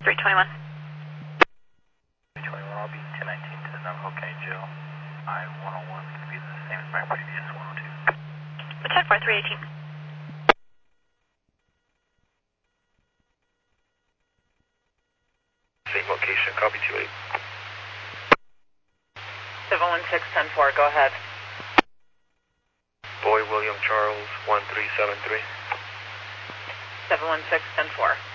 321. 321, I'll be 1019 to the Navajo County Jail. I-101 could be the same as my previous 102. 10-4, 318. Same location, copy 28. 716-10-4, go ahead. Boy William Charles 1373. 716-10-4.